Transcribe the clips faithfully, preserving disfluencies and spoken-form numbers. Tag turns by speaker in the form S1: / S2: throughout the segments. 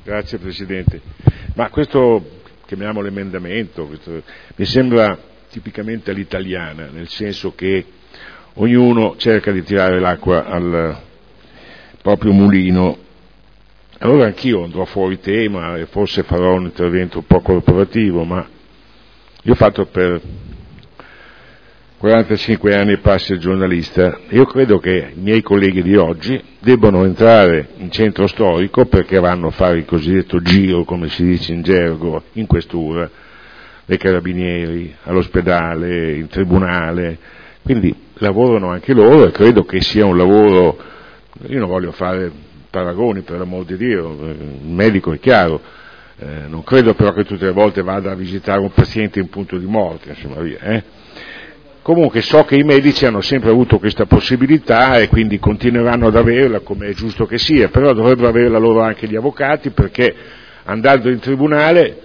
S1: Grazie Presidente. Ma questo, chiamiamolo emendamento, questo, mi sembra tipicamente all'italiana, nel senso che ognuno cerca di tirare l'acqua al proprio mulino. Allora anch'io andrò fuori tema e forse farò un intervento un po' corporativo, ma io ho fatto per quarantacinque anni e passi il giornalista. Io credo che i miei colleghi di oggi debbano entrare in centro storico perché vanno a fare il cosiddetto giro, come si dice in gergo, in questura, dai carabinieri, all'ospedale, in tribunale, quindi lavorano anche loro e credo che sia un lavoro, io non voglio fare paragoni per l'amor di Dio, il medico è chiaro, eh, non credo però che tutte le volte vada a visitare un paziente in punto di morte, insomma via, eh. Comunque so che i medici hanno sempre avuto questa possibilità e quindi continueranno ad averla come è giusto che sia, però dovrebbero averla loro anche gli avvocati, perché andando in tribunale...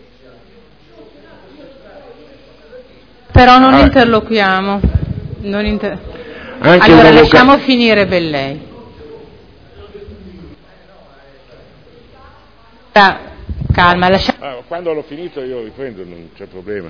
S2: Però non
S1: ah,
S2: interloquiamo, non inter...
S1: anche
S2: allora lasciamo
S1: avvocato...
S2: finire Bellei. Ah, calma, lasciamo...
S1: Ah, quando l'ho finito io riprendo, non c'è problema.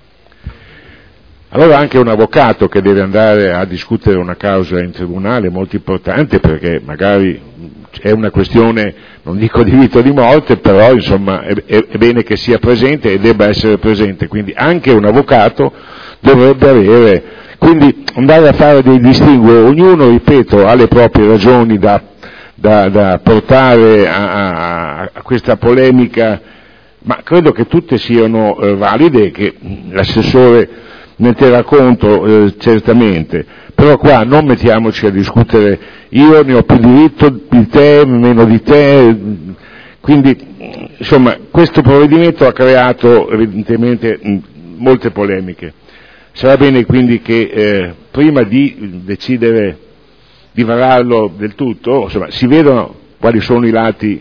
S1: Allora anche un avvocato che deve andare a discutere una causa in tribunale è molto importante, perché magari è una questione, non dico di vita o di morte, però insomma è, è, è bene che sia presente e debba essere presente, quindi anche un avvocato dovrebbe avere, quindi andare a fare dei distinguo, ognuno, ripeto, ha le proprie ragioni da, da, da portare a, a, a questa polemica, ma credo che tutte siano eh, valide, che l'assessore ne terrà conto eh, certamente, però qua non mettiamoci a discutere io ne ho più diritto di te, meno di te, quindi insomma questo provvedimento ha creato evidentemente mh, molte polemiche. Sarà bene quindi che eh, prima di decidere di vararlo del tutto, insomma, si vedano quali sono i lati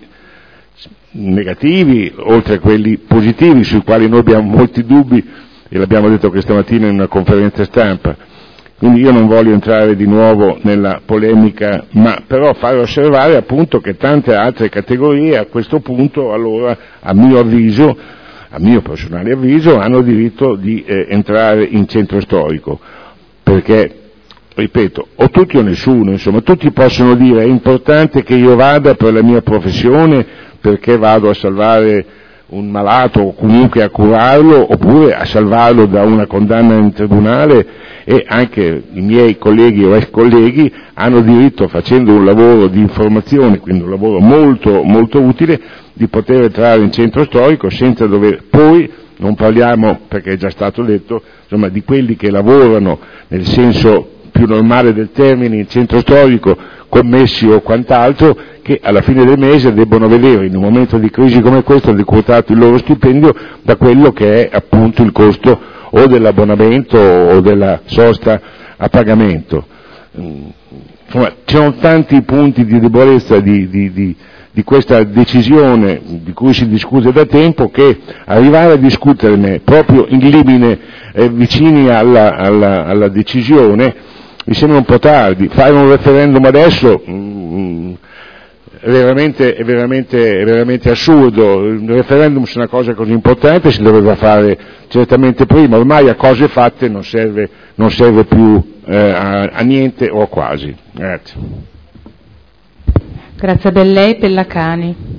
S1: negativi, oltre a quelli positivi sui quali noi abbiamo molti dubbi, e l'abbiamo detto questa mattina in una conferenza stampa, quindi io non voglio entrare di nuovo nella polemica, ma però fare osservare appunto che tante altre categorie a questo punto, allora, a mio avviso, a mio personale avviso, hanno diritto di eh, entrare in centro storico, perché, ripeto, o tutti o nessuno, insomma, tutti possono dire è importante che io vada per la mia professione, perché vado a salvare un malato o comunque a curarlo, oppure a salvarlo da una condanna in tribunale, e anche i miei colleghi o ex colleghi hanno diritto, facendo un lavoro di informazione, quindi un lavoro molto molto utile, di poter entrare in centro storico senza dover, poi non parliamo, perché è già stato detto, insomma, di quelli che lavorano nel senso più normale del termine in centro storico, commessi o quant'altro, che alla fine del mese debbono vedere in un momento di crisi come questo decurtato il loro stipendio da quello che è appunto il costo o dell'abbonamento o della sosta a pagamento. Insomma, ci sono tanti punti di debolezza di, di, di, di questa decisione di cui si discute da tempo, che arrivare a discuterne proprio in limine eh, vicini alla, alla, alla decisione mi sembra un po' tardi. Fare un referendum adesso mh, è, veramente, è, veramente, è veramente assurdo. Il referendum su una cosa così importante si doveva fare certamente prima, ormai a cose fatte non serve, non serve più eh, a, a niente o a quasi. Grazie.
S2: Grazie a Bellei. Pellacani.